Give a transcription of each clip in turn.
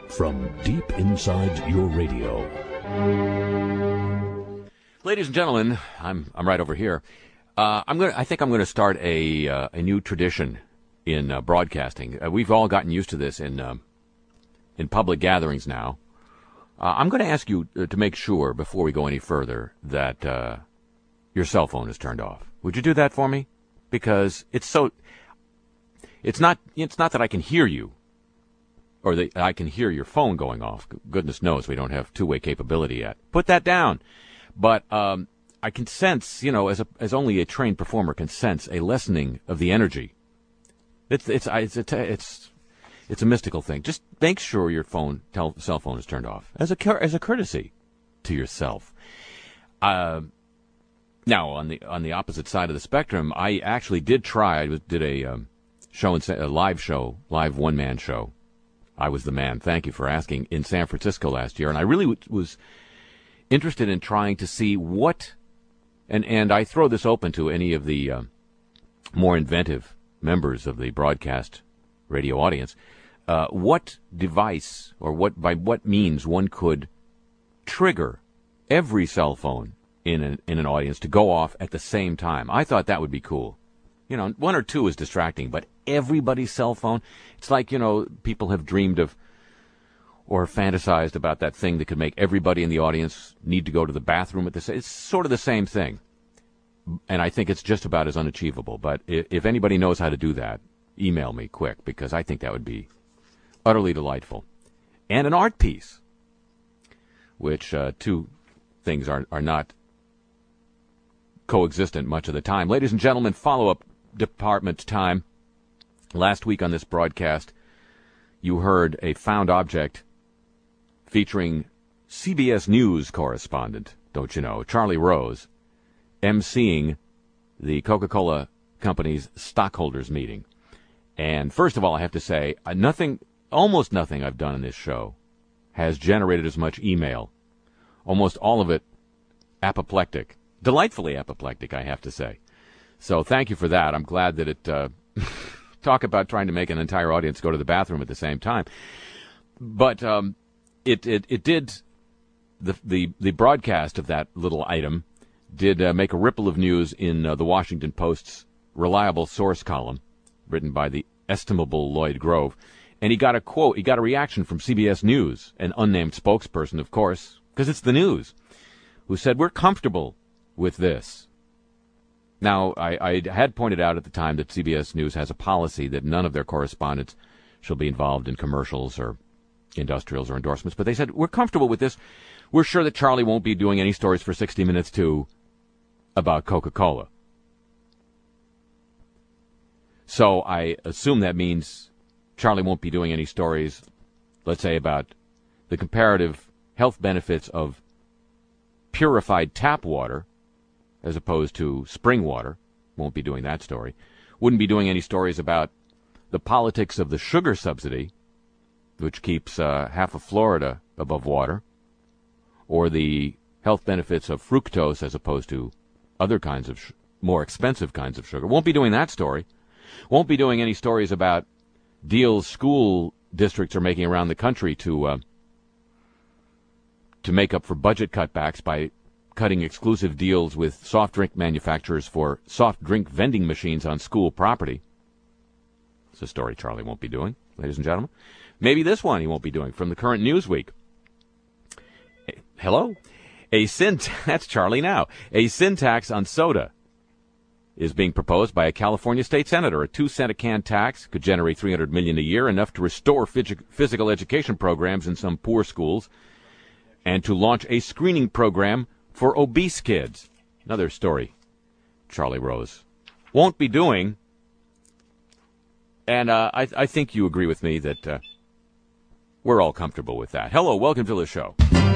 from deep inside your radio. Ladies and gentlemen, I'm right over here. I think I'm going to start a new tradition in broadcasting. We've all gotten used to this in public gatherings now. I'm going to ask you to make sure before we go any further that your cell phone is turned off. Would you do that for me? Because it's not that I can hear you, or that I can hear your phone going off. Goodness knows we don't have two-way capability yet. Put that down. But I can sense, as only a trained performer can sense, a lessening of the energy. It's a mystical thing. Just make sure your cell phone is turned off as a courtesy to yourself. Now, on the opposite side of the spectrum, I actually did try. I did a live one-man show. I was the man. Thank you for asking. In San Francisco last year, and I really was interested in trying to see what, and I throw this open to any of the more inventive members of the broadcast radio audience, what device or by what means one could trigger every cell phone in an audience to go off at the same time. I thought that would be cool. One or two is distracting, but everybody's cell phone, it's like, people have dreamed of or fantasized about that thing that could make everybody in the audience need to go to the bathroom at the same. It's sort of the same thing. And I think it's just about as unachievable. But if anybody knows how to do that, email me quick, because I think that would be utterly delightful. And an art piece, which two things are not coexistent much of the time. Ladies and gentlemen, follow-up department time. Last week on this broadcast, you heard a found object featuring CBS News correspondent, don't you know, Charlie Rose, emceeing the Coca-Cola Company's stockholders meeting. And first of all, I have to say, almost nothing I've done in this show has generated as much email. Almost all of it apoplectic. Delightfully apoplectic, I have to say. So thank you for that. I'm glad that it talk about trying to make an entire audience go to the bathroom at the same time. But it did, the broadcast of that little item did make a ripple of news in the Washington Post's reliable source column, written by the estimable Lloyd Grove. And he got a reaction from CBS News, an unnamed spokesperson, of course, because it's the news, who said, "We're comfortable with this." Now, I had pointed out at the time that CBS News has a policy that none of their correspondents shall be involved in commercials or industrials or endorsements, but they said, "We're comfortable with this. We're sure that Charlie won't be doing any stories for 60 Minutes, too, about Coca-Cola." So I assume that means Charlie won't be doing any stories, let's say, about the comparative health benefits of purified tap water as opposed to spring water. Won't be doing that story. Wouldn't be doing any stories about the politics of the sugar subsidy, which keeps half of Florida above water, or the health benefits of fructose as opposed to other kinds of more expensive kinds of sugar. Won't be doing that story. Won't be doing any stories about deals school districts are making around the country to make up for budget cutbacks by cutting exclusive deals with soft drink manufacturers for soft drink vending machines on school property. It's a story Charlie won't be doing, ladies and gentlemen. Maybe this one he won't be doing from the current Newsweek. Hello? That's Charlie now. A sin tax on soda is being proposed by a California state senator. A 2-cent a can tax could generate $300 million a year, enough to restore physical education programs in some poor schools, and to launch a screening program for obese kids. Another story Charlie Rose won't be doing. And I think you agree with me that we're all comfortable with that. Hello, welcome to the show.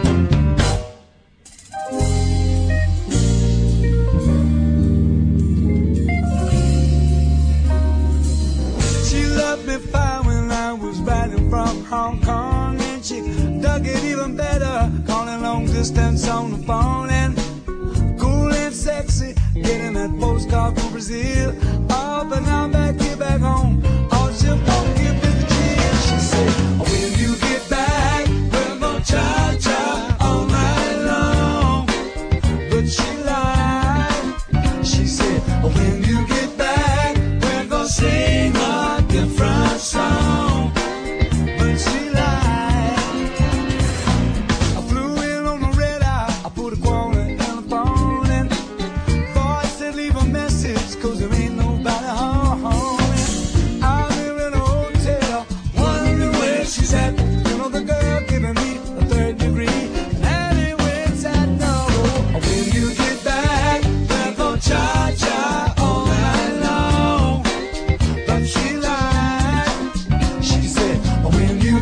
She loved me fine when I was riding from Hong Kong, and she dug it even better, calling long distance on the phone, and cool and sexy, getting that postcard from Brazil. Oh, but now I'm back home. All she'll give is the cheer. She said, when you get back,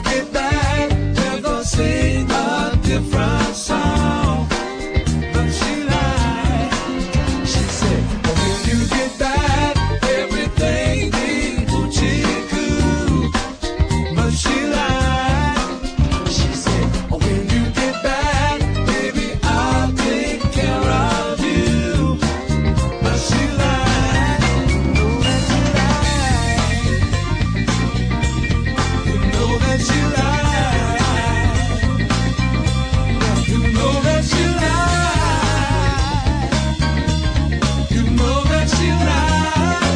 get back, we're gonna sing a different song. But she lied. She said, when you get back, everything be Gucci-coo. But she lied. She said, when you get back, baby, I'll take care of you. But she lied. Know that she lied. You know that she lied. You know that she lied. You know that she lied.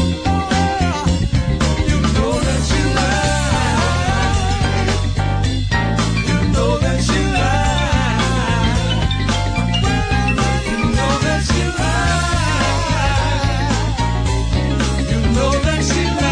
You know that she lied. You know that she lied. You know that she lied. You know that she lied.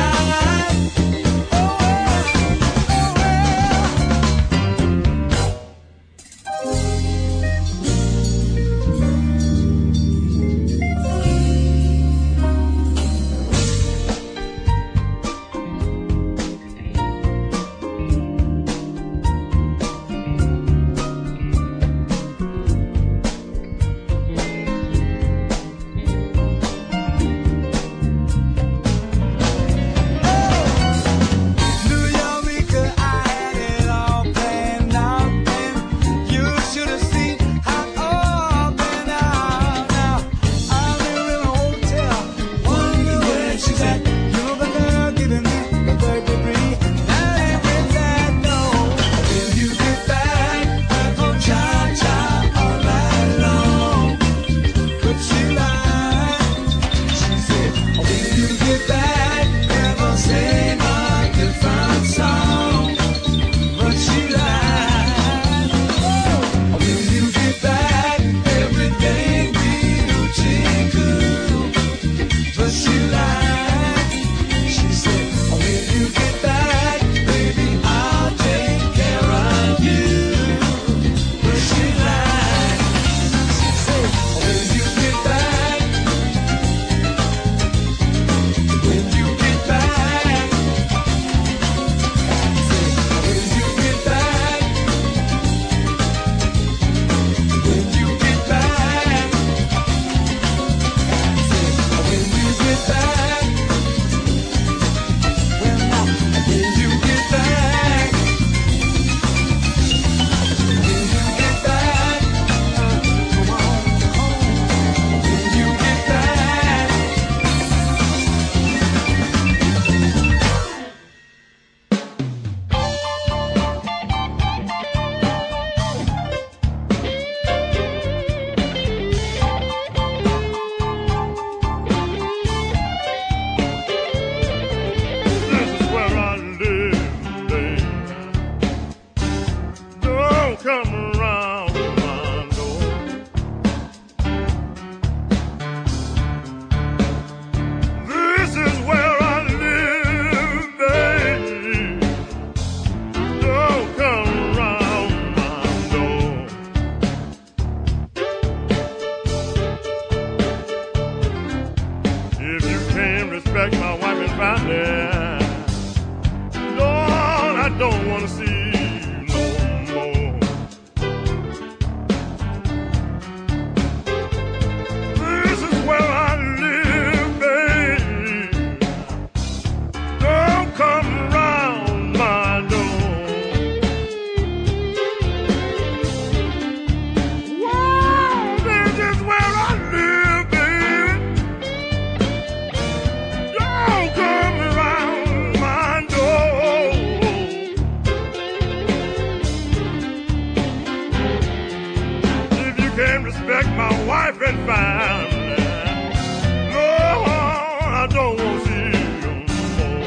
New Eureka, I had it all planned out, and you should have seen how it all panned out. Now I'm in a hotel, wondering where she's at. You're the girl giving me the third degree. That ain't with that, no. When you get back, we're gonna cha-cha all night long. But she lied. She said, when you get back, we're gonna sing a different song. But she lied. When you get back, everything be Gucci-coo. But she lied. She said, when you get back, baby, I'll take care of you. But she lied. She said, when you get back, when you get back, when you get back, when you get back, when you get back, when you get back, when you get back, come on, when you get back. This is where I live, babe. Don't come around my door. This is where I live, babe. Don't come around my door. If you can't respect my wife and family, Lord, I don't want to see you no more. This is where I live, babe. Don't come around my door. Whoa, this is where I live, baby. Don't come around my door. If you can't respect my wife and family, no, I don't want to see you no more.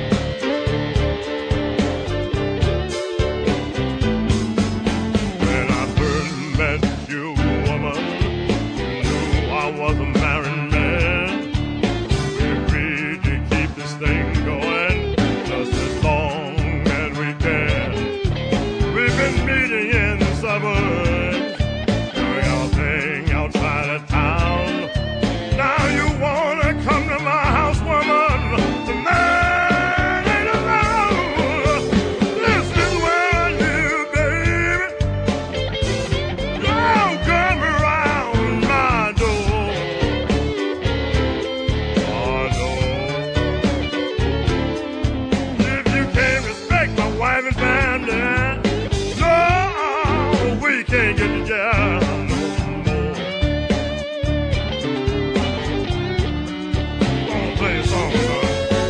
When I first met you, woman, you knew I was a married man. We agreed to keep this thing going just as long as we can. We've been meeting in the suburbs, doing our thing outside of town. haven't found it. No, we can't get together no more. Gonna play a song, son.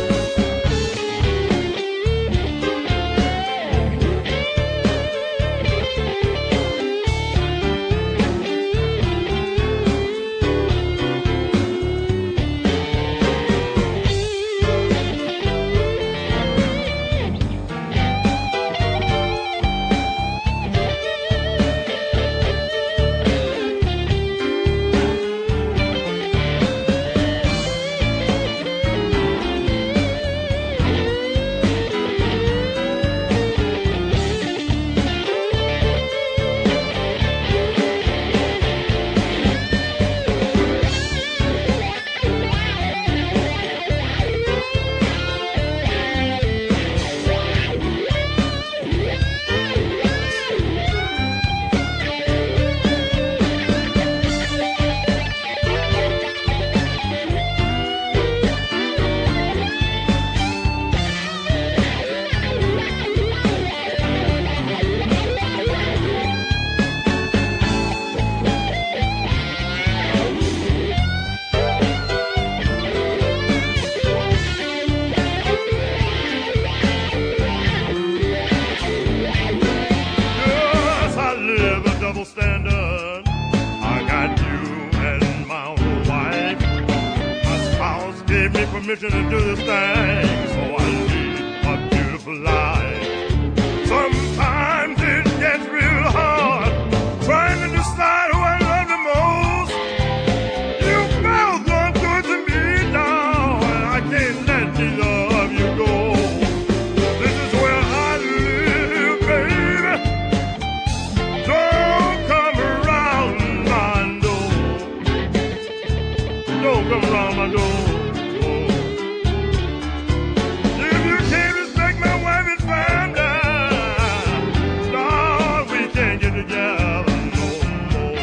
Standard. I got you and my old wife. My spouse gave me permission to do this thing, so I lead a beautiful life. Sometimes it gets real hard trying to decide who I love the most. You both done good to me now, and I can't let neither of you go. This is where I live, baby. Don't come around my door. If you can't respect my wife and family, no, we can't get together no more.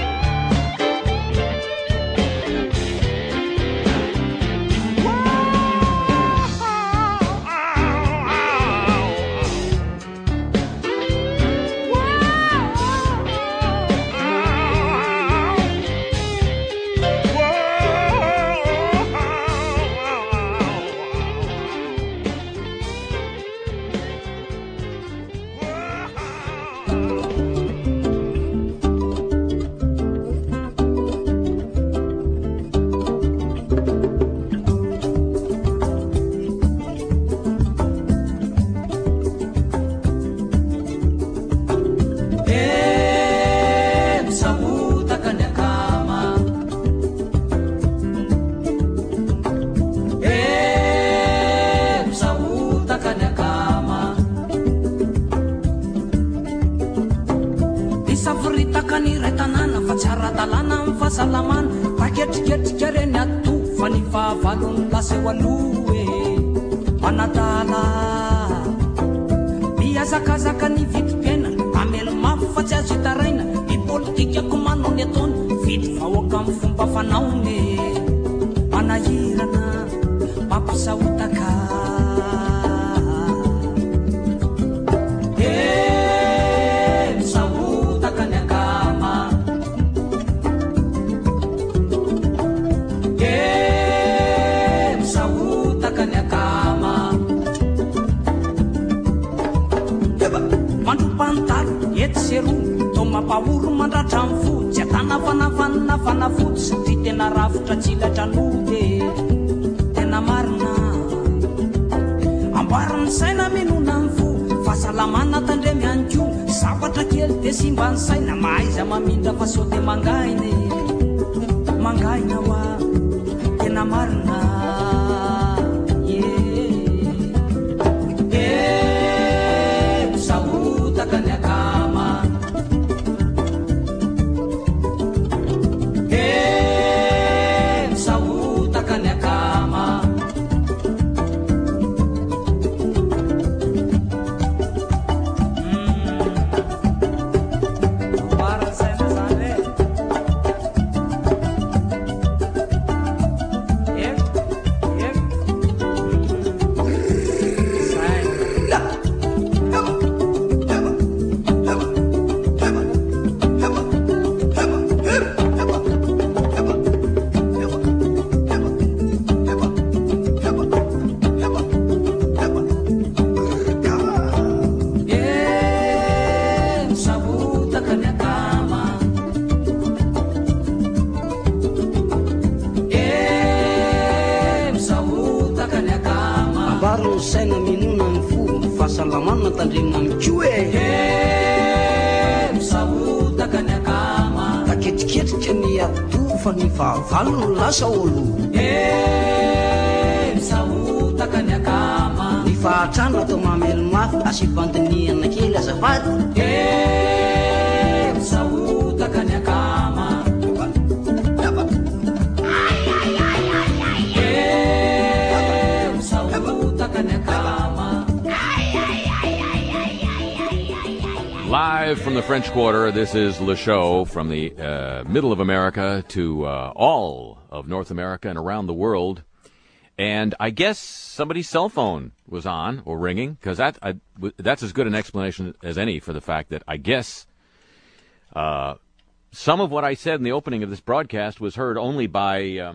tandrina mikoe misahotaka ny akama taketriketrika ny atofa ny vahavalo no lasa olo misahotaka ny akama ny fahatrano atao mamelo mafy asibandiniana kely azafady misahotaka ny akama Live from the French Quarter, this is Le Show from the middle of America to all of North America and around the world. And I guess somebody's cell phone was on or ringing, because that's as good an explanation as any for the fact that I guess some of what I said in the opening of this broadcast was heard only by,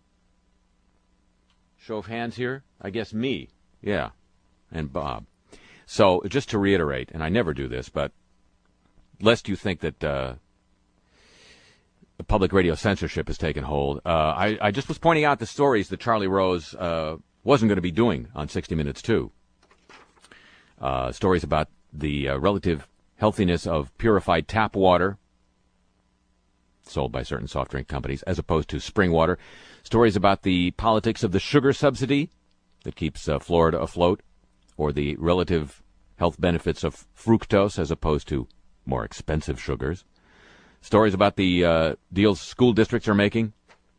show of hands here, I guess me, yeah, and Bob. So just to reiterate, and I never do this, but lest you think that the public radio censorship has taken hold, I just was pointing out the stories that Charlie Rose wasn't going to be doing on 60 Minutes 2. Stories about the relative healthiness of purified tap water sold by certain soft drink companies as opposed to spring water. Stories about the politics of the sugar subsidy that keeps Florida afloat, or the relative health benefits of fructose as opposed to more expensive sugars. Stories about the deals school districts are making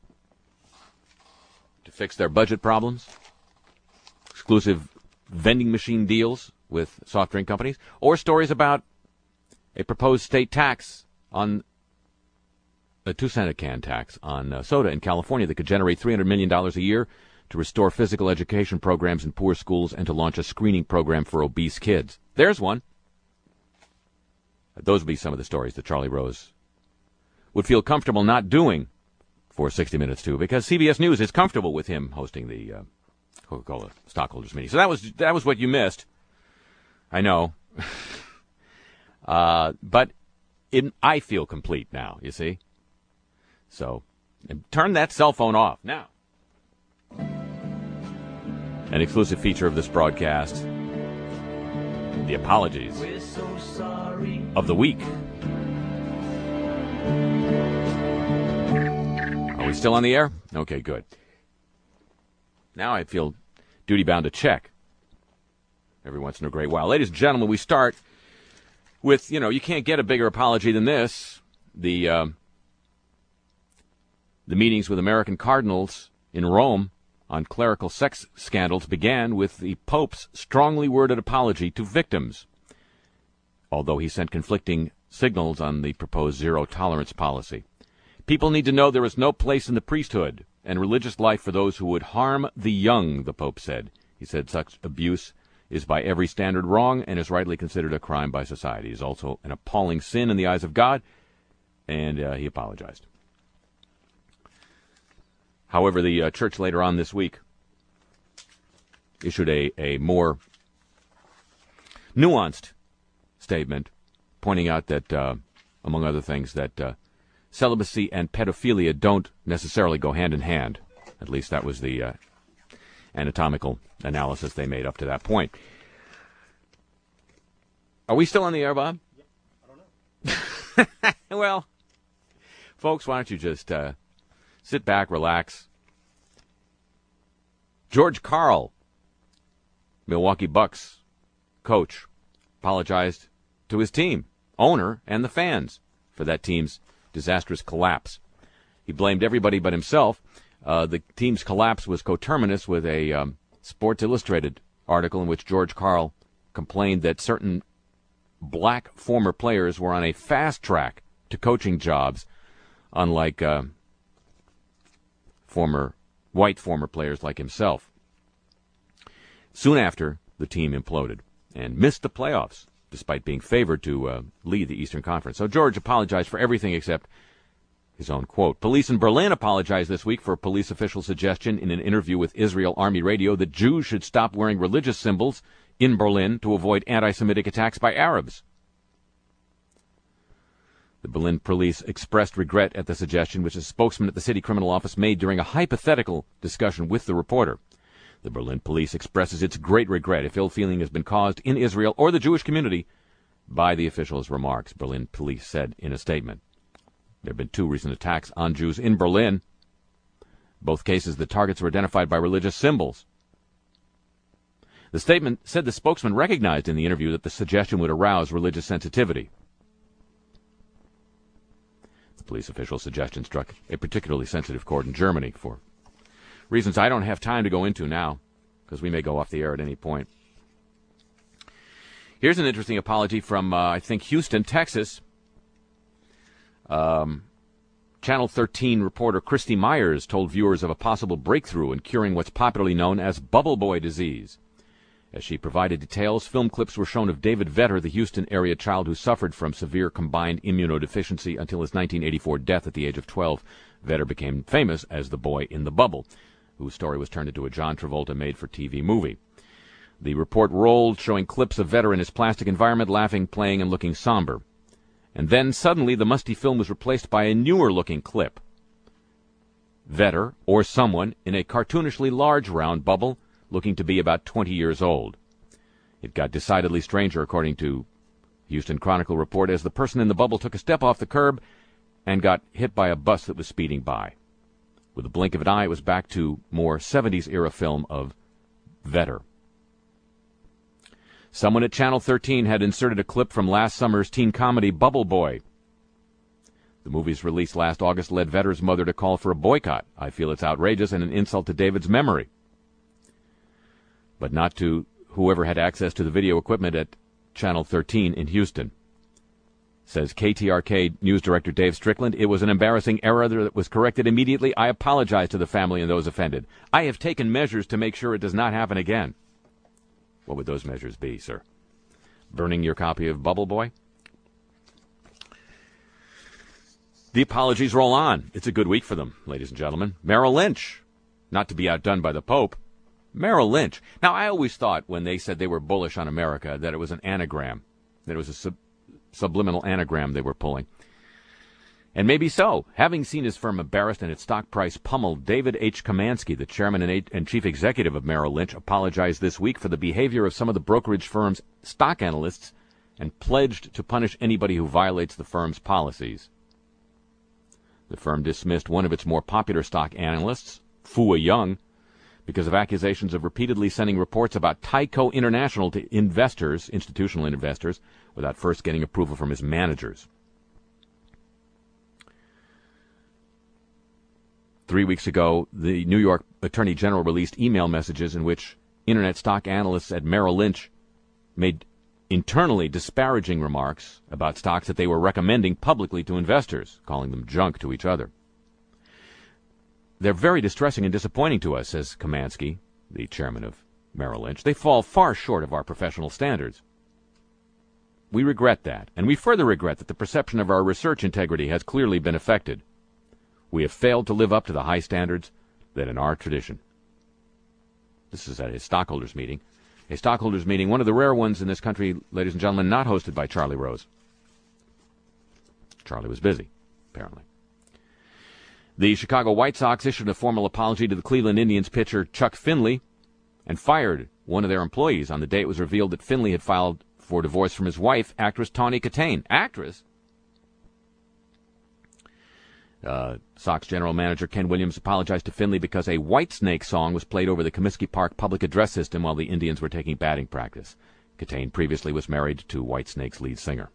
to fix their budget problems. Exclusive vending machine deals with soft drink companies. Or stories about a proposed state tax on a 2-cent a can tax on soda in California that could generate $300 million a year to restore physical education programs in poor schools and to launch a screening program for obese kids. There's one. Those would be some of the stories that Charlie Rose would feel comfortable not doing for 60 Minutes 2, because CBS News is comfortable with him hosting the Coca-Cola stockholders meeting. So that was what you missed. I know. But I feel complete now, you see. So turn that cell phone off now. An exclusive feature of this broadcast, the apologies of the week. Are we still on the air? Okay, good. Now I feel duty-bound to check every once in a great while. Ladies and gentlemen, we start with, you can't get a bigger apology than this. The meetings with American cardinals in Rome on clerical sex scandals began with the Pope's strongly worded apology to victims, although he sent conflicting signals on the proposed zero-tolerance policy. People need to know there is no place in the priesthood and religious life for those who would harm the young, the Pope said. He said such abuse is by every standard wrong and is rightly considered a crime by society. It is also an appalling sin in the eyes of God, and he apologized. However, the church later on this week issued a more nuanced statement, pointing out that, among other things, that celibacy and pedophilia don't necessarily go hand in hand. At least that was the anatomical analysis they made up to that point. Are we still on the air, Bob? Yeah, I don't know. Well, folks, why don't you just sit back, relax. George Karl, Milwaukee Bucks coach, apologized to his team, owner, and the fans for that team's disastrous collapse. He blamed everybody but himself. The team's collapse was coterminous with a Sports Illustrated article in which George Karl complained that certain black former players were on a fast track to coaching jobs, unlike white former players like himself. Soon after, the team imploded and missed the playoffs, despite being favored to lead the Eastern Conference. So George apologized for everything except his own quote. Police in Berlin apologized this week for a police official's suggestion in an interview with Israel Army Radio that Jews should stop wearing religious symbols in Berlin to avoid anti-Semitic attacks by Arabs. The Berlin police expressed regret at the suggestion, which a spokesman at the city criminal office made during a hypothetical discussion with the reporter. The Berlin police expresses its great regret if ill feeling has been caused in Israel or the Jewish community by the official's remarks, Berlin police said in a statement. There have been 2 recent attacks on Jews in Berlin. Both cases, the targets were identified by religious symbols. The statement said the spokesman recognized in the interview that the suggestion would arouse religious sensitivity. The police official's suggestion struck a particularly sensitive chord in Germany for reasons I don't have time to go into now, because we may go off the air at any point. Here's an interesting apology from, I think, Houston, Texas. Channel 13 reporter Christy Myers told viewers of a possible breakthrough in curing what's popularly known as bubble boy disease. As she provided details, film clips were shown of David Vetter, the Houston area child who suffered from severe combined immunodeficiency until his 1984 death at the age of 12. Vetter became famous as the boy in the bubble, whose story was turned into a John Travolta made-for-TV movie. The report rolled, showing clips of Vetter in his plastic environment, laughing, playing, and looking somber. And then, suddenly, the musty film was replaced by a newer-looking clip. Vetter, or someone, in a cartoonishly large round bubble, looking to be about 20 years old. It got decidedly stranger, according to Houston Chronicle report, as the person in the bubble took a step off the curb and got hit by a bus that was speeding by. With a blink of an eye, it was back to more 70s-era film of Vetter. Someone at Channel 13 had inserted a clip from last summer's teen comedy Bubble Boy. The movie's release last August led Vetter's mother to call for a boycott. I feel it's outrageous and an insult to David's memory. But not to whoever had access to the video equipment at Channel 13 in Houston. Says KTRK News Director Dave Strickland, it was an embarrassing error that was corrected immediately. I apologize to the family and those offended. I have taken measures to make sure it does not happen again. What would those measures be, sir? Burning your copy of Bubble Boy? The apologies roll on. It's a good week for them, ladies and gentlemen. Merrill Lynch, not to be outdone by the Pope. Merrill Lynch. Now, I always thought when they said they were bullish on America that it was an anagram, that it was a subliminal anagram they were pulling. And maybe so. Having seen his firm embarrassed and its stock price pummeled, David H. Kamansky, the chairman and chief executive of Merrill Lynch, apologized this week for the behavior of some of the brokerage firm's stock analysts and pledged to punish anybody who violates the firm's policies. The firm dismissed one of its more popular stock analysts, Fua Young, because of accusations of repeatedly sending reports about Tyco International to investors, institutional investors, without first getting approval from his managers. 3 weeks ago, the New York Attorney General released email messages in which Internet stock analysts at Merrill Lynch made internally disparaging remarks about stocks that they were recommending publicly to investors, calling them junk to each other. They're very distressing and disappointing to us, says Kamansky, the chairman of Merrill Lynch. They fall far short of our professional standards. We regret that, and we further regret that the perception of our research integrity has clearly been affected. We have failed to live up to the high standards that in our tradition. This is at his stockholders' meeting. A stockholders' meeting, one of the rare ones in this country, ladies and gentlemen, not hosted by Charlie Rose. Charlie was busy, apparently. The Chicago White Sox issued a formal apology to the Cleveland Indians pitcher Chuck Finley and fired one of their employees on the day it was revealed that Finley had filed for divorce from his wife, actress Tawny Kitaen. Actress? Sox general manager Ken Williams apologized to Finley because a Whitesnake song was played over the Comiskey Park public address system while the Indians were taking batting practice. Kitaen previously was married to Whitesnake's lead singer.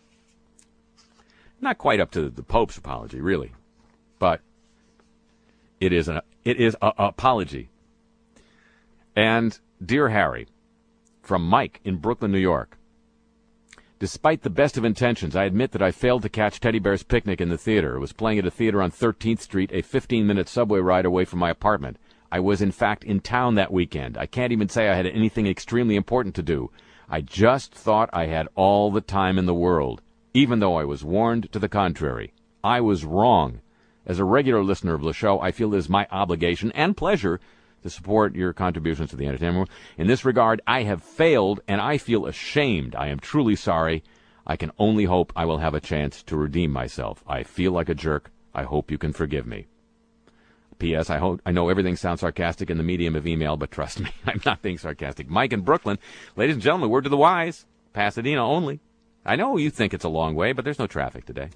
Not quite up to the Pope's apology, really, but it is an apology. And Dear Harry, from Mike in Brooklyn, New York. Despite the best of intentions, I admit that I failed to catch Teddy Bear's Picnic in the theater. It was playing at a theater on 13th Street, a 15-minute subway ride away from my apartment. I was, in fact, in town that weekend. I can't even say I had anything extremely important to do. I just thought I had all the time in the world, even though I was warned to the contrary. I was wrong. As a regular listener of the show, I feel it is my obligation and pleasure to support your contributions to the entertainment. In this regard, I have failed, and I feel ashamed. I am truly sorry. I can only hope I will have a chance to redeem myself. I feel like a jerk. I hope you can forgive me. P.S. I know everything sounds sarcastic in the medium of email, but trust me, I'm not being sarcastic. Mike in Brooklyn. Ladies and gentlemen, word to the wise. Pasadena only. I know you think it's a long way, but there's no traffic today.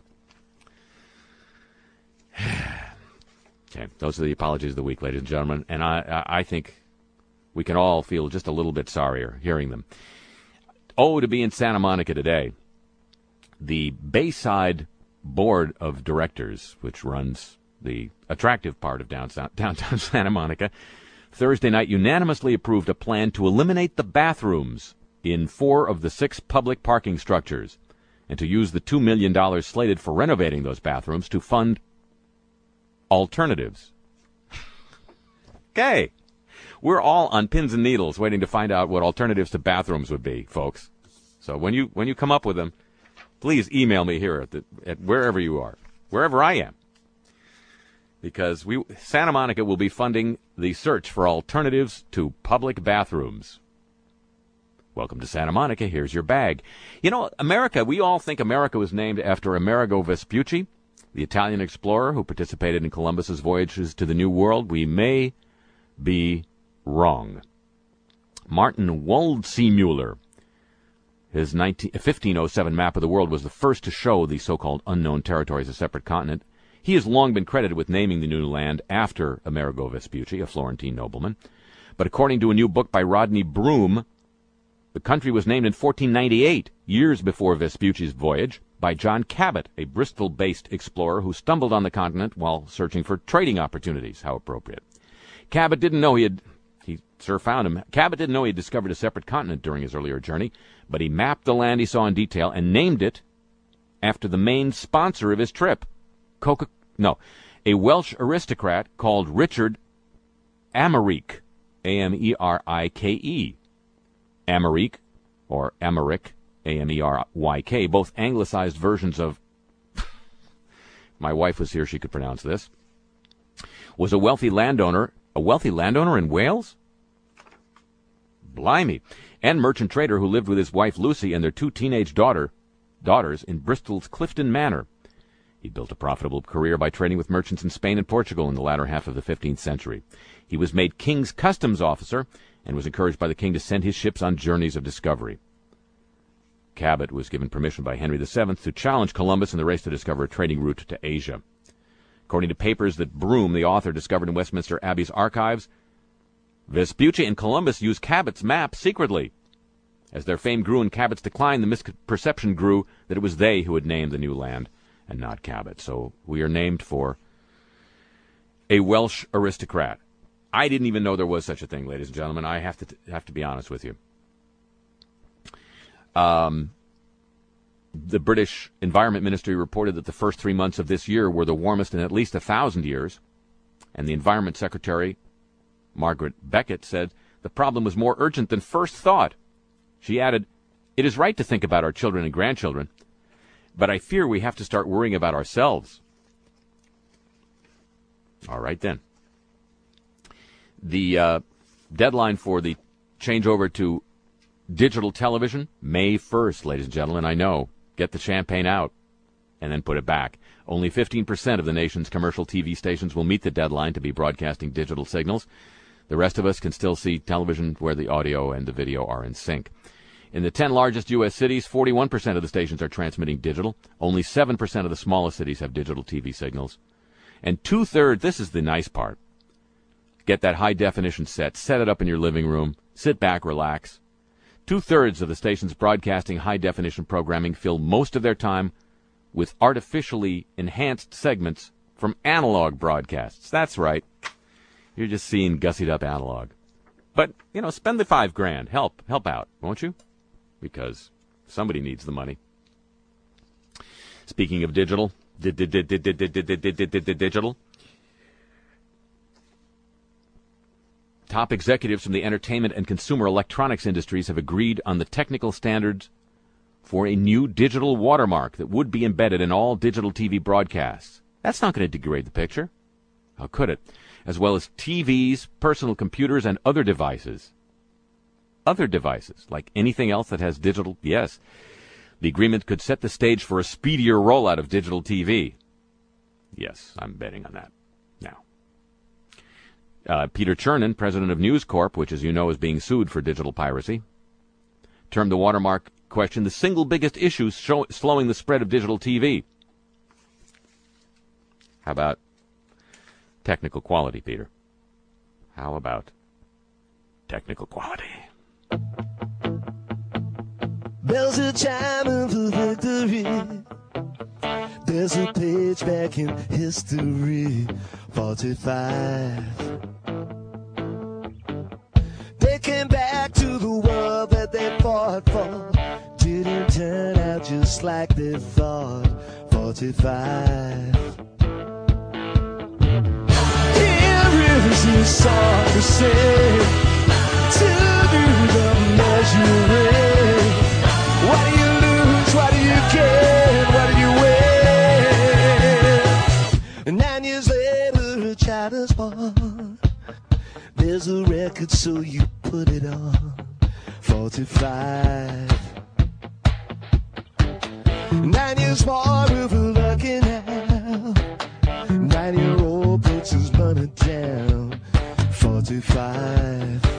Okay, those are the apologies of the week, ladies and gentlemen, and I think we can all feel just a little bit sorrier hearing them. Oh, to be in Santa Monica today. The Bayside Board of Directors, which runs the attractive part of downtown Santa Monica, Thursday night unanimously approved a plan to eliminate the bathrooms in 4 of the 6 public parking structures and to use the $2 million slated for renovating those bathrooms to fund alternatives. Okay. We're all on pins and needles waiting to find out what alternatives to bathrooms would be, folks. So when you come up with them, please email me here at wherever you are, wherever I am. Because Santa Monica will be funding the search for alternatives to public bathrooms. Welcome to Santa Monica. Here's your bag. You know, America, we all think America was named after Amerigo Vespucci, the Italian explorer who participated in Columbus's voyages to the New World. We may be wrong. Martin Waldseemüller, his 1507 map of the world was the first to show the so-called unknown territory as a separate continent. He has long been credited with naming the new land after Amerigo Vespucci, a Florentine nobleman. But according to a new book by Rodney Broom, the country was named in 1498, years before Vespucci's voyage, by John Cabot, a Bristol-based explorer who stumbled on the continent while searching for trading opportunities. How appropriate. Cabot didn't know he had discovered a separate continent during his earlier journey, but he mapped the land he saw in detail and named it after the main sponsor of his trip, a Welsh aristocrat called Richard Amerike, A-M-E-R-I-K-E. Amerike, or Amerik, A-M-E-R-Y-K, both anglicized versions of, my wife was here, she could pronounce this, was a wealthy landowner in Wales? Blimey. And merchant trader who lived with his wife Lucy and their 2 teenage daughters in Bristol's Clifton Manor. He built a profitable career by trading with merchants in Spain and Portugal in the latter half of the 15th century. He was made King's Customs Officer and was encouraged by the king to send his ships on journeys of discovery. Cabot was given permission by Henry VII to challenge Columbus in the race to discover a trading route to Asia. According to papers that Broom, the author, discovered in Westminster Abbey's archives, Vespucci and Columbus used Cabot's map secretly. As their fame grew and Cabot's decline, the misperception grew that it was they who had named the new land and not Cabot. So we are named for a Welsh aristocrat. I didn't even know there was such a thing, ladies and gentlemen. I have to be honest with you. The British Environment Ministry reported that the first 3 months of this year were the warmest in at least 1,000 years. And the Environment Secretary, Margaret Beckett, said the problem was more urgent than first thought. She added, "It is right to think about our children and grandchildren, but I fear we have to start worrying about ourselves." All right, then. The deadline for the changeover to digital television, May 1st, ladies and gentlemen. I know. Get the champagne out and then put it back. Only 15% of the nation's commercial TV stations will meet the deadline to be broadcasting digital signals. The rest of us can still see television where the audio and the video are in sync. In the 10 largest U.S. cities, 41% of the stations are transmitting digital. Only 7% of the smallest cities have digital TV signals. And 2/3, this is the nice part, get that high-definition set it up in your living room, sit back, relax. 2/3 of the stations broadcasting high-definition programming fill most of their time with artificially enhanced segments from analog broadcasts. That's right. You're just seeing gussied-up analog. But, spend the $5,000. Help out, won't you? Because somebody needs the money. Speaking of digital, digital. Top executives from the entertainment and consumer electronics industries have agreed on the technical standards for a new digital watermark that would be embedded in all digital TV broadcasts. That's not going to degrade the picture. How could it? As well as TVs, personal computers, and other devices. Other devices, like anything else that has digital, yes. The agreement could set the stage for a speedier rollout of digital TV. Yes, I'm betting on that. Now, Peter Chernin, president of News Corp, which, as you know, is being sued for digital piracy, termed the watermark question the single biggest issue slowing the spread of digital TV. How about technical quality, Peter? How about technical quality? Bells are chiming for victory. There's a page back in history, 45. They came back to the world that they fought for. Didn't turn out just like they thought, 45. Here is a song to sing, to do the measuring. What do you lose? What do you gain? What do you win? 9 years later, a child is born. There's a record, so you put it on, 45. 9 years more of lucky now. 9-year-old puts his money down, 45.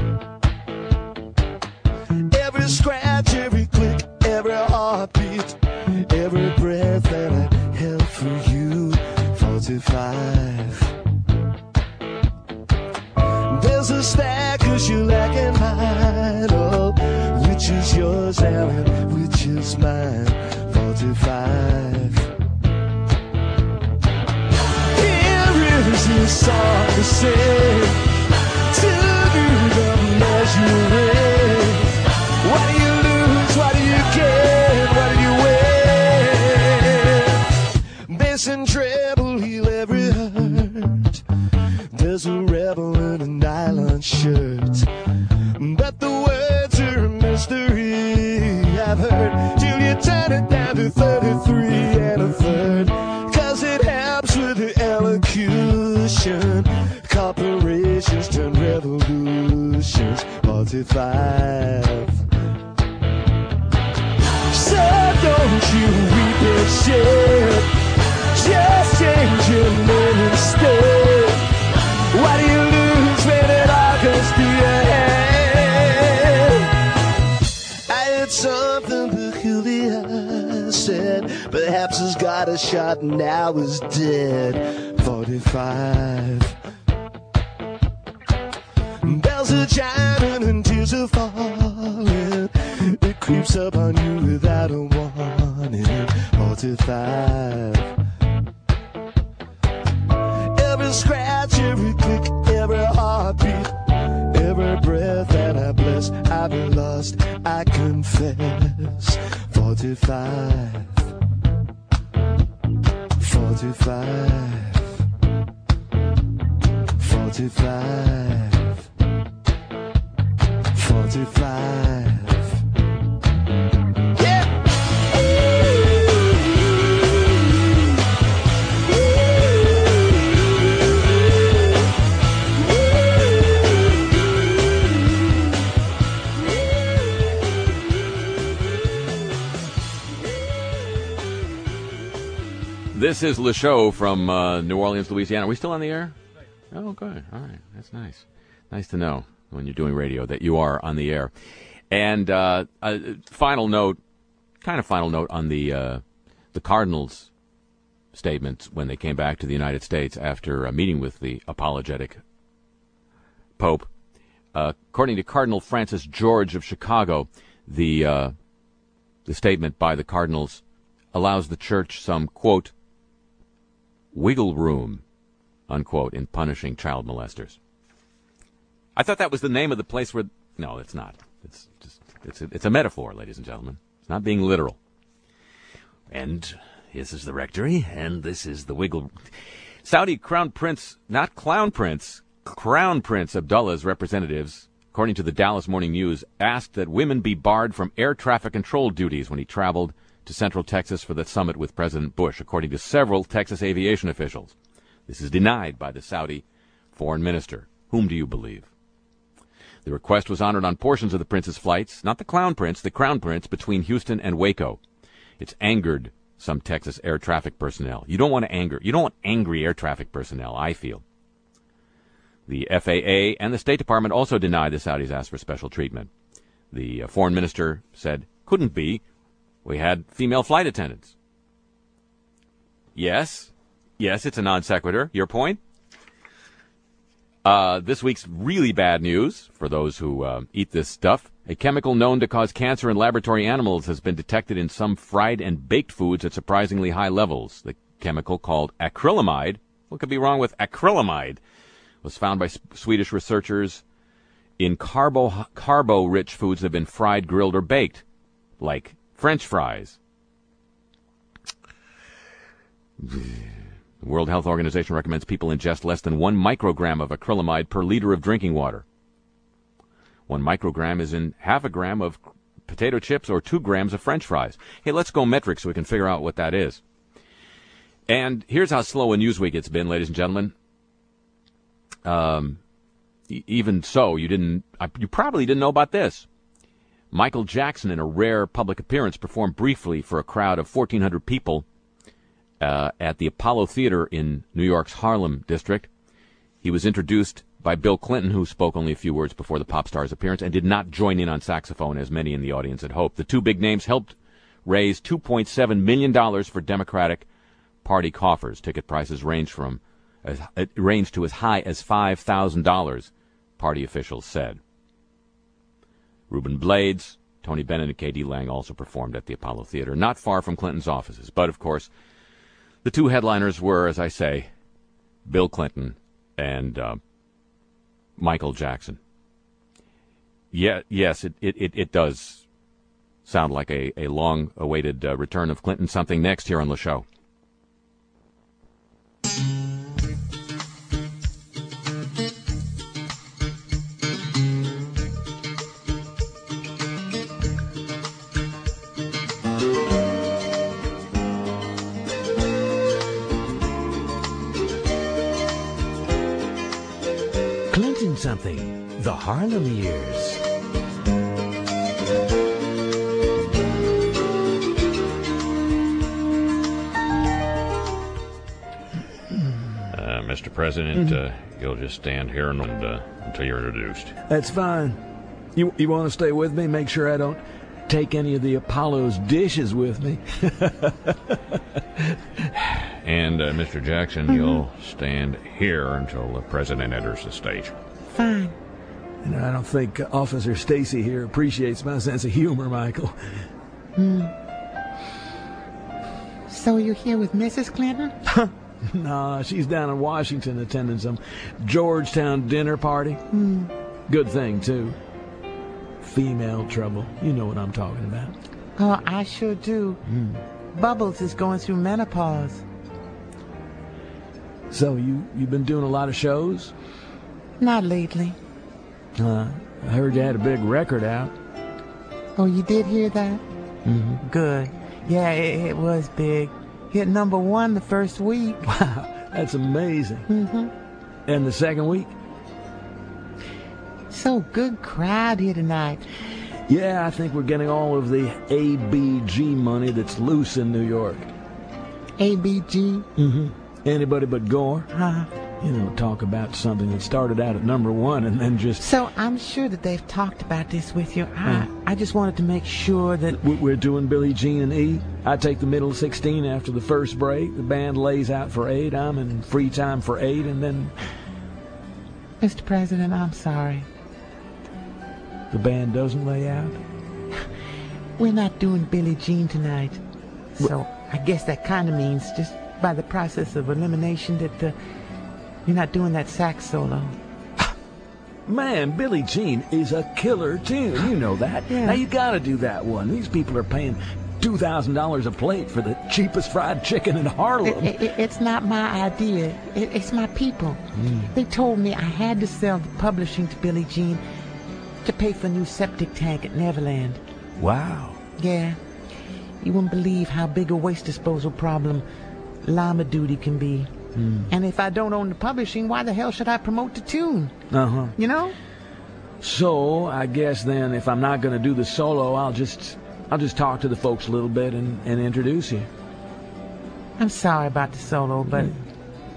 Every scratch, every click, every heartbeat, every breath that I held for you, 45. There's a stack cause you're lacking mine, oh, which is yours now and which is mine, 45. Here is a song to sing, to do the measuring. What do you lose? What do you gain? What do you win? Bass and treble heal every hurt. There's a rebel in a nylon shirt, but the words are a mystery. I've heard till you turn it down to 33 and a third, cause it helps with the elocution. Corporations turn revolutions, 45. So don't you weep and shed, just change your name instead. What do you lose when it all goes to your head? I heard something peculiar said, perhaps he's got a shot and now is dead, 45. Bells are chiming and tears are falling. It creeps up on you without a warning, 45. Every scratch, every click, every heartbeat, every breath that I bless, I've been lost, I confess, 45. 45. 45. 45. This is Le Show from New Orleans, Louisiana. Are we still on the air? Oh, good. All right. That's nice. Nice to know when you're doing radio that you are on the air. And a final note on the Cardinals' statements when they came back to the United States after meeting with the apologetic Pope. According to Cardinal Francis George of Chicago, the statement by the Cardinals allows the Church some, quote, wiggle room, unquote, in punishing child molesters. I thought that was the name of the place where... No, it's not. It's a metaphor, ladies and gentlemen. It's not being literal. And this is the rectory, and this is the wiggle... Saudi Crown Prince, not Clown Prince, Crown Prince Abdullah's representatives, according to the Dallas Morning News, asked that women be barred from air traffic control duties when he traveled to Central Texas for the summit with President Bush, according to several Texas aviation officials. This is denied by the Saudi foreign minister. Whom do you believe? The request was honored on portions of the prince's flights, not the Clown Prince, the Crown Prince, between Houston and Waco. It's angered some Texas air traffic personnel. You don't want angry air traffic personnel, I feel. The FAA and the State Department also denied the Saudis asked for special treatment. The foreign minister said, couldn't be. We had female flight attendants. Yes, it's a non sequitur. Your point? This week's really bad news for those who eat this stuff. A chemical known to cause cancer in laboratory animals has been detected in some fried and baked foods at surprisingly high levels. The chemical, called acrylamide, what could be wrong with acrylamide, was found by Swedish researchers in carbo-rich foods that have been fried, grilled, or baked, like French fries. The World Health Organization recommends people ingest less than 1 microgram of acrylamide per liter of drinking water. 1 microgram is in half a gram of potato chips or 2 grams of French fries. Hey, let's go metric so we can figure out what that is. And here's how slow a news week it's been, ladies and gentlemen. Even so, you probably didn't know about this. Michael Jackson, in a rare public appearance, performed briefly for a crowd of 1,400 people at the Apollo Theater in New York's Harlem district. He was introduced by Bill Clinton, who spoke only a few words before the pop star's appearance and did not join in on saxophone, as many in the audience had hoped. The two big names helped raise $2.7 million for Democratic Party coffers. Ticket prices ranged to as high as $5,000, party officials said. Ruben Blades, Tony Bennett, and K.D. Lang also performed at the Apollo Theater, not far from Clinton's offices. But, of course, the two headliners were, as I say, Bill Clinton and Michael Jackson. Yes, it does sound like a long-awaited return of Clinton. Something next here on the show. Something. The Harlem Years. Mr. President, you'll just stand here until you're introduced. That's fine. You want to stay with me? Make sure I don't take any of the Apollo's dishes with me. And, Mr. Jackson, you'll stand here until the President enters the stage. Fine. I don't think Officer Stacy here appreciates my sense of humor, Michael. So you're here with Mrs. Clinton? Nah, she's down in Washington attending some Georgetown dinner party. Good thing, too. Female trouble. You know what I'm talking about. Oh, I sure do. Bubbles is going through menopause. So you've been doing a lot of shows? Not lately. I heard you had a big record out. Oh, you did hear that? Good. Yeah, it was big. Hit #1 the first week. Wow, that's amazing. And the second week? So good crowd here tonight. Yeah, I think we're getting all of the ABG money that's loose in New York. ABG? Anybody but Gore. Talk about something that started out at #1 and then just... So I'm sure that they've talked about this with you. I just wanted to make sure that... We're doing Billie Jean and E. I take the middle 16 after the first break. The band lays out for 8. I'm in free time for 8, and then... Mr. President, I'm sorry. The band doesn't lay out? We're not doing Billie Jean tonight. So I guess that kind of means, just by the process of elimination, that... You're not doing that sax solo. Man, Billie Jean is a killer tune. You know that. Yeah. Now you gotta do that one. These people are paying $2,000 a plate for the cheapest fried chicken in Harlem. It's not my idea. It's my people. They told me I had to sell the publishing to Billie Jean to pay for a new septic tank at Neverland. Wow. Yeah. You wouldn't believe how big a waste disposal problem llama duty can be. And if I don't own the publishing, why the hell should I promote the tune? You know? So, I guess then, if I'm not going to do the solo, I'll just talk to the folks a little bit and introduce you. I'm sorry about the solo, but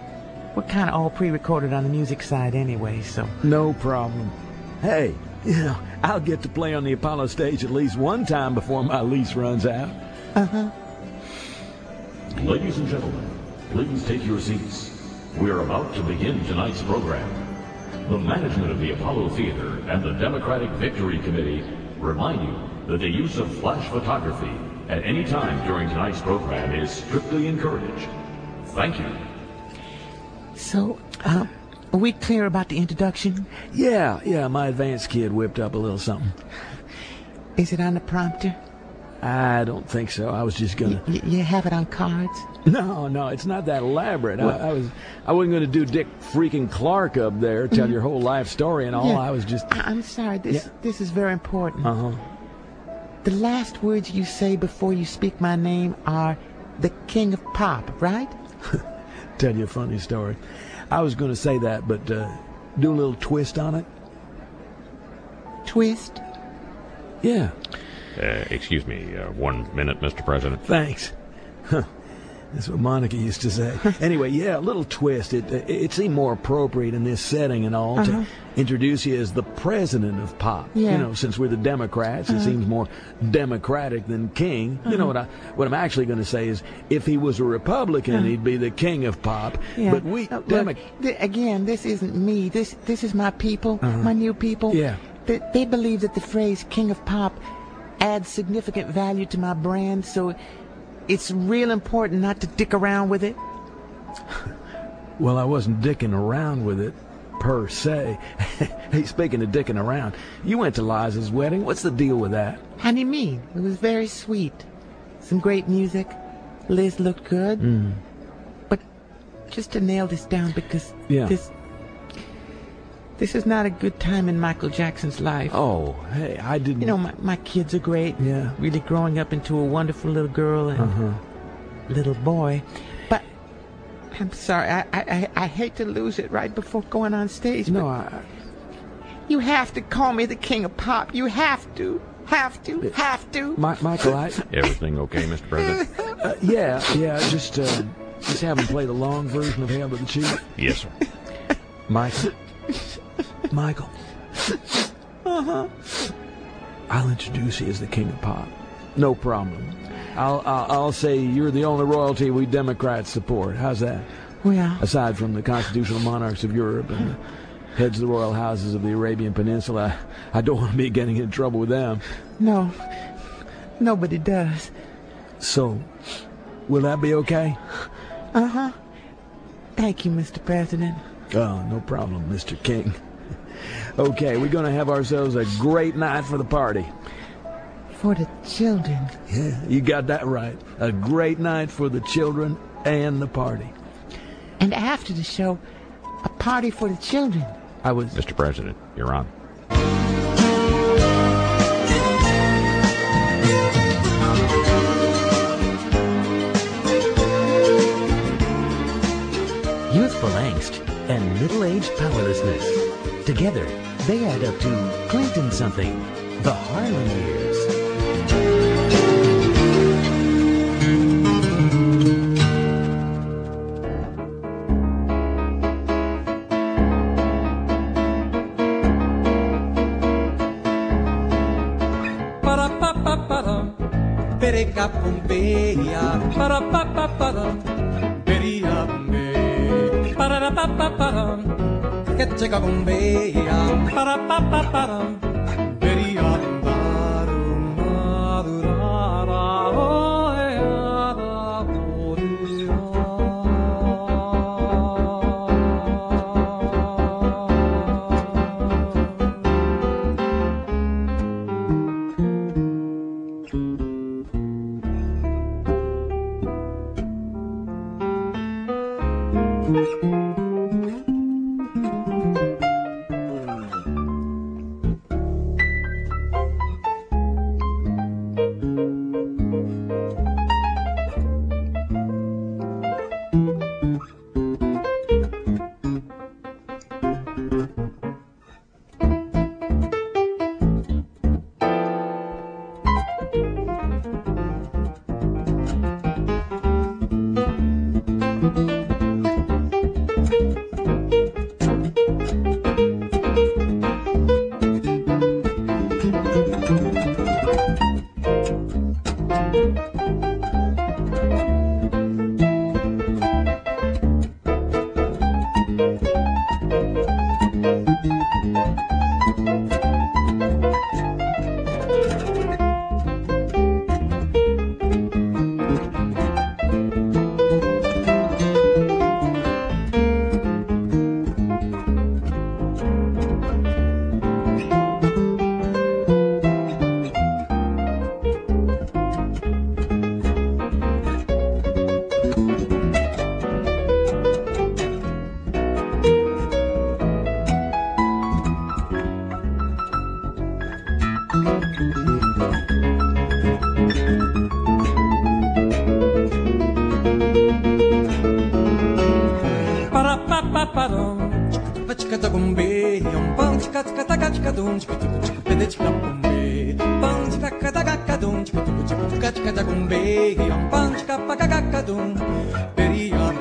we're kind of all pre-recorded on the music side anyway, so... No problem. Hey, I'll get to play on the Apollo stage at least one time before my lease runs out. Uh-huh. Ladies and gentlemen, please take your seats. We're about to begin tonight's program. The management of the Apollo Theater and the Democratic Victory Committee remind you that the use of flash photography at any time during tonight's program is strictly encouraged. Thank you. So, are we clear about the introduction? Yeah, my advanced kid whipped up a little something. Is it on the prompter? I don't think so. I was just gonna... You have it on cards? No, it's not that elaborate. I wasn't going to do Dick freaking Clark up there, tell your whole life story and all. Yeah. I was just... I'm sorry, this is very important. Uh-huh. The last words you say before you speak my name are the King of Pop, right? Tell you a funny story. I was going to say that, but do a little twist on it. Twist? Yeah. Excuse me, 1 minute, Mr. President. Thanks. That's what Monica used to say. Anyway, a little twist. It seemed more appropriate in this setting and all to introduce you as the president of pop. Yeah. Since we're the Democrats, it seems more democratic than king. You know what I'm actually going to say is, if he was a Republican, he'd be the king of pop. Yeah. But we again, this isn't me. This is my people, my new people. Yeah. They believe that the phrase King of Pop adds significant value to my brand, so it's real important not to dick around with it. Well, I wasn't dicking around with it, per se. Hey, speaking of dicking around, you went to Liza's wedding. What's the deal with that? How do you mean? It was very sweet. Some great music. Liz looked good. But just to nail this down, because this is not a good time in Michael Jackson's life. Oh, hey, I didn't... my kids are great. Yeah. Really growing up into a wonderful little girl and little boy. But I'm sorry, I hate to lose it right before going on stage. No, You have to call me the King of Pop. You have to. Have to. Michael, Everything okay, Mr. President? just have him play the long version of Hail to the Chief. Yes, sir. Michael. I'll introduce you as the King of Pop. No problem. I'll say you're the only royalty we Democrats support. How's that? Well, aside from the constitutional monarchs of Europe and the heads of the royal houses of the Arabian Peninsula, I don't want to be getting in trouble with them. No, nobody does. So, will that be okay? Thank you, Mr. President. Oh, no problem, Mr. King. Okay, we're going to have ourselves a great night for the party. For the children. Yeah, you got that right. A great night for the children and the party. And after the show, a party for the children. Mr. President, you're on. Youthful angst and middle-aged powerlessness. Together, they add up to Clinton something. The Harlem Years. Checa con bella para pa pa para vería dum chica chica chica pede chica bombe pam chica cada dum chica chica chica chica bombe pam chica paga dum peria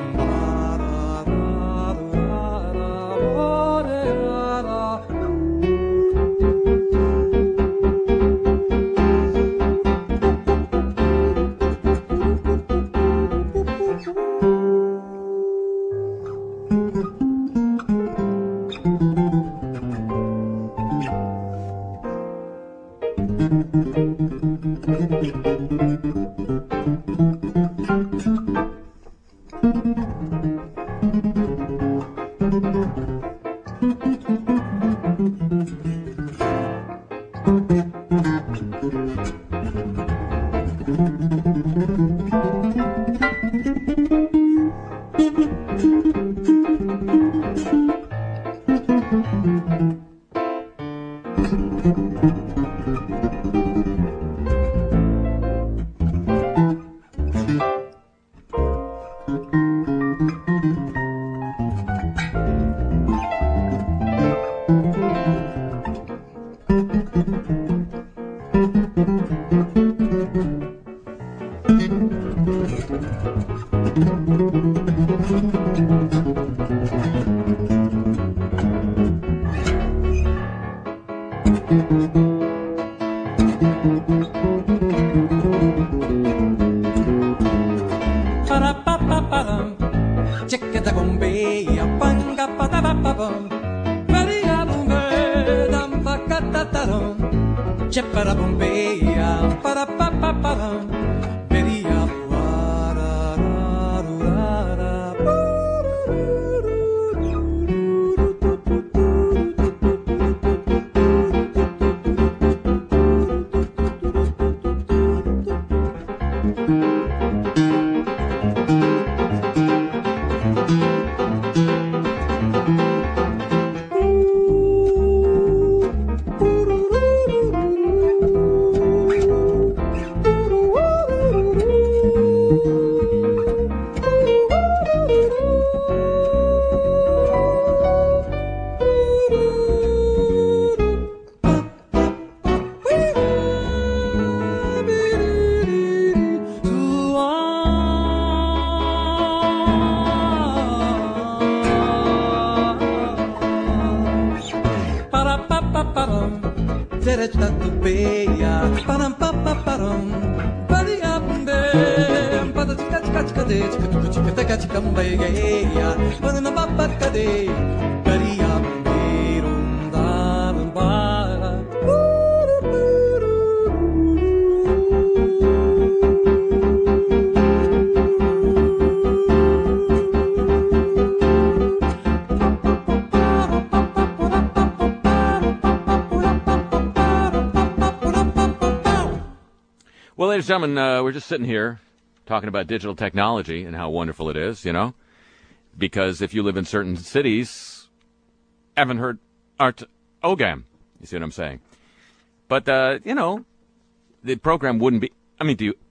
Well, ladies and gentlemen, we're just sitting here talking about digital technology and how wonderful it is, you know, because if you live in certain cities, haven't heard Art Ogam. You see what I'm saying? But, you know, the program wouldn't be, I mean, do you,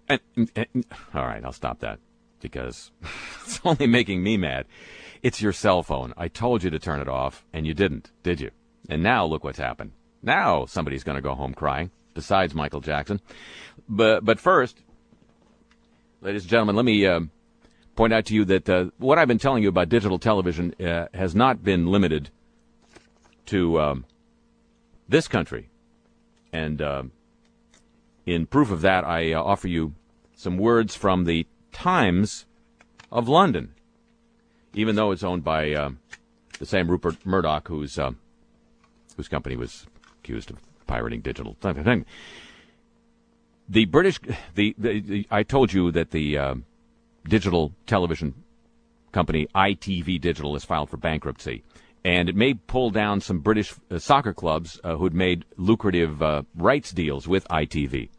all right, I'll stop that because it's only making me mad. It's your cell phone. I told you to turn it off, and you didn't, did you? And now look what's happened. Now somebody's going to go home crying, besides Michael Jackson. But first, ladies and gentlemen, let me point out to you that what I've been telling you about digital television has not been limited to this country. And in proof of that, I offer you some words from the Times of London, even though it's owned by the same Rupert Murdoch, whose company was accused of pirating digital thing. The British, I told you that the digital television company ITV Digital has filed for bankruptcy, and it may pull down some British soccer clubs who'd made lucrative rights deals with ITV.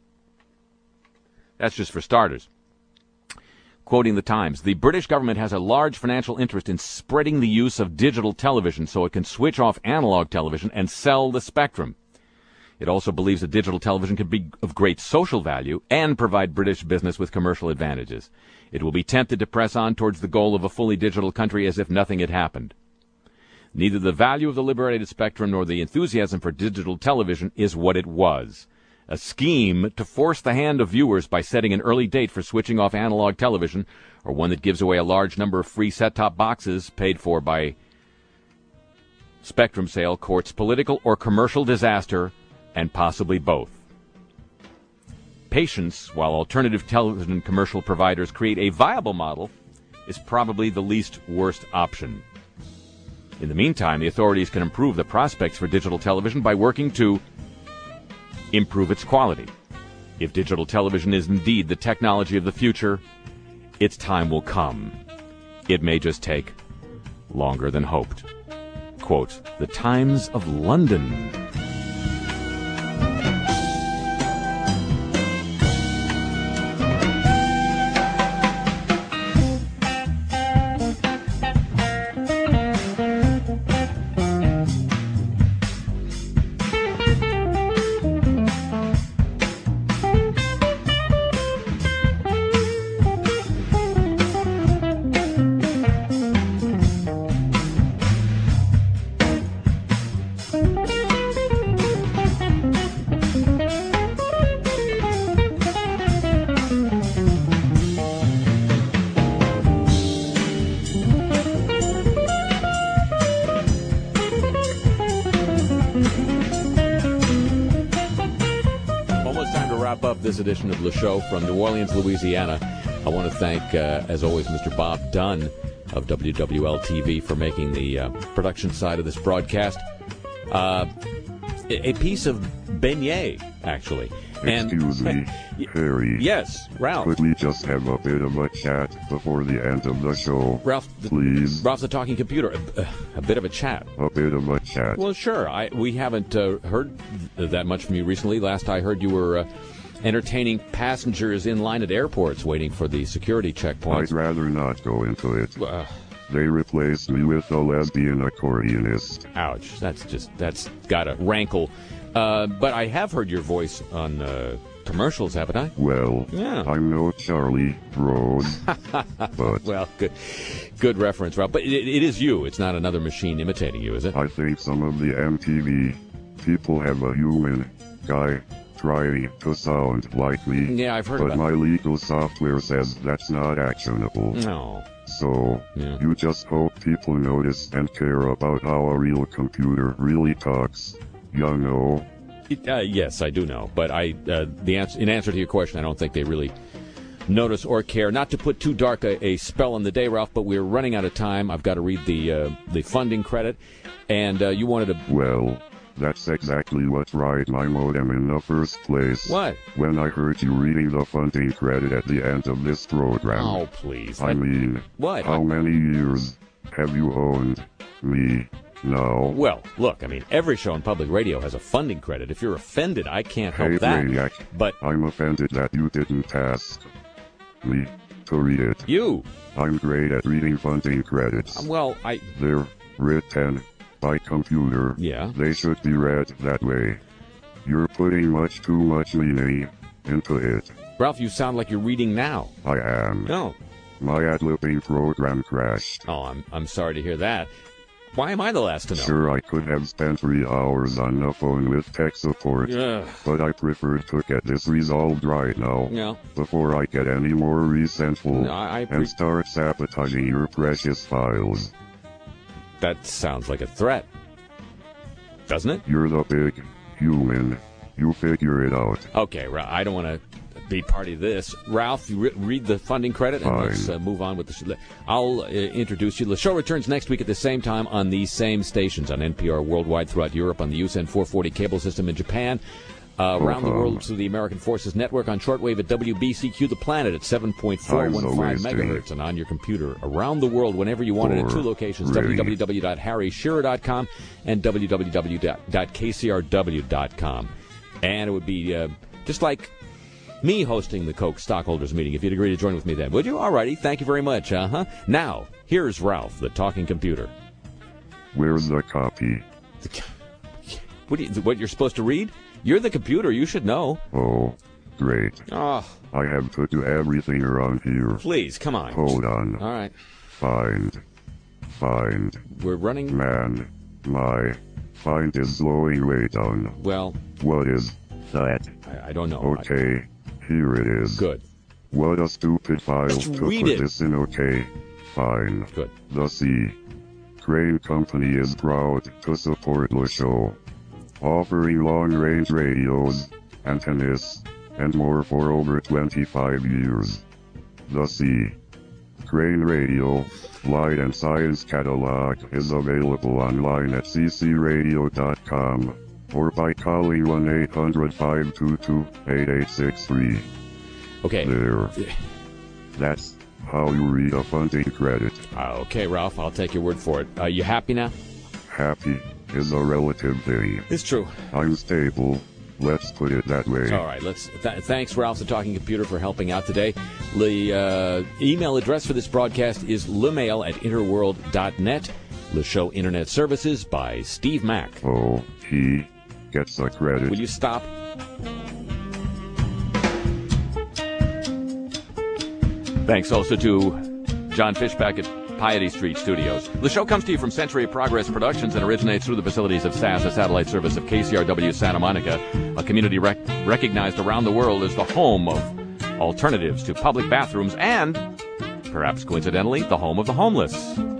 That's just for starters. Quoting the Times, the British government has a large financial interest in spreading the use of digital television so it can switch off analog television and sell the spectrum. It also believes that digital television could be of great social value and provide British business with commercial advantages. It will be tempted to press on towards the goal of a fully digital country as if nothing had happened. Neither the value of the liberated spectrum nor the enthusiasm for digital television is what it was. A scheme to force the hand of viewers by setting an early date for switching off analog television, or one that gives away a large number of free set-top boxes paid for by spectrum sale, courts political or commercial disaster, and possibly both. Patience, while alternative television commercial providers create a viable model, is probably the least worst option. In the meantime, the authorities can improve the prospects for digital television by working to improve its quality. If digital television is indeed the technology of the future, its time will come. It may just take longer than hoped. Quote, The Times of London. This edition of Le Show from New Orleans, Louisiana. I want to thank, as always, Mr. Bob Dunn of WWL-TV for making the production side of this broadcast. A piece of beignet, actually. Excuse me, Harry. Yes, Ralph. Could we just have a bit of a chat before the end of the show? Ralph, please. Ralph the Talking Computer. A bit of a chat. A bit of a chat. Well, sure. We haven't heard that much from you recently. Last I heard, you were entertaining passengers in line at airports waiting for the security checkpoints. I'd rather not go into it. They replaced me with a lesbian accordionist. Ouch. That's gotta rankle. But I have heard your voice on commercials, haven't I? Well, yeah. I'm no Charlie Rose, but... Well, good reference, Ralph. But it is you. It's not another machine imitating you, is it? I think some of the MTV people have a human guy trying to sound like me. Yeah, I've heard but about my legal software says that's not actionable. No. So, you just hope people notice and care about how a real computer really talks. You know? Yes, I do know. But in answer to your question, I don't think they really notice or care. Not to put too dark a spell on the day, Ralph, but we're running out of time. I've got to read the funding credit. And you wanted to... Well... That's exactly what fried my modem in the first place. What? When I heard you reading the funding credit at the end of this program. Oh, please. I mean, what? How many years have you owned me now? Well, look, I mean, every show on public radio has a funding credit. If you're offended, I can't help hey, that. Brainiac, but I'm offended that you didn't ask me to read it. You? I'm great at reading funding credits. Well, They're written by computer. Yeah. They should be read that way. You're putting much too much meaning into it. Ralph, you sound like you're reading now. I am. No. My ad-libbing program crashed. Oh, I'm sorry to hear that. Why am I the last to know? Sure, I could have spent 3 hours on the phone with tech support, but I preferred to get this resolved right now, before I get any more resentful and start sabotaging your precious files. That sounds like a threat, doesn't it? You're the big human. You figure it out. Okay, I don't want to be part of this. Ralph, you read the funding credit, and let's move on with the show. I'll introduce you. The show returns next week at the same time on these same stations, on NPR worldwide throughout Europe, on the USEN 440 cable system in Japan, around the world through the American Forces Network, on shortwave at WBCQ The Planet at 7.415 megahertz, and on your computer around the world whenever you want it at 2 locations, www.harryshearer.com and www.kcrw.com. And it would be just like me hosting the Coke stockholders meeting if you'd agree to join with me then. Would you? All righty. Thank you very much. Now, here's Ralph, the talking computer. Where's the copy? What you're supposed to read? You're the computer. You should know. Oh, great. Oh. I have to do everything around here. Please, come on. Hold on. All right. Find Find. We're running... Man, my find is slowing way down. Well... What is that? I don't know. Okay, here it is. Good. What a stupid file Just to read put it. this in. Okay, fine. Good. The C. Crane Company is proud to support the show, offering long-range radios, antennas, and more for over 25 years. The C. Crane Radio, Light and Science Catalog is available online at ccradio.com or by calling 1-800-522-8863. Okay. There. That's how you read a funding credit. Okay, Ralph, I'll take your word for it. Are you happy now? Happy is a relative thing. It's true. I'm stable. Let's put it that way. All right. Thanks, Ralph, the Talking Computer, for helping out today. The email address for this broadcast is lemail@interworld.net. The show Internet Services by Steve Mack. Oh, he gets a credit. Will you stop? Thanks also to John Fishback at Piety Street Studios. The show comes to you from Century of Progress Productions and originates through the facilities of SAS, a satellite service of KCRW Santa Monica, a community recognized around the world as the home of alternatives to public bathrooms and, perhaps coincidentally, the home of the homeless.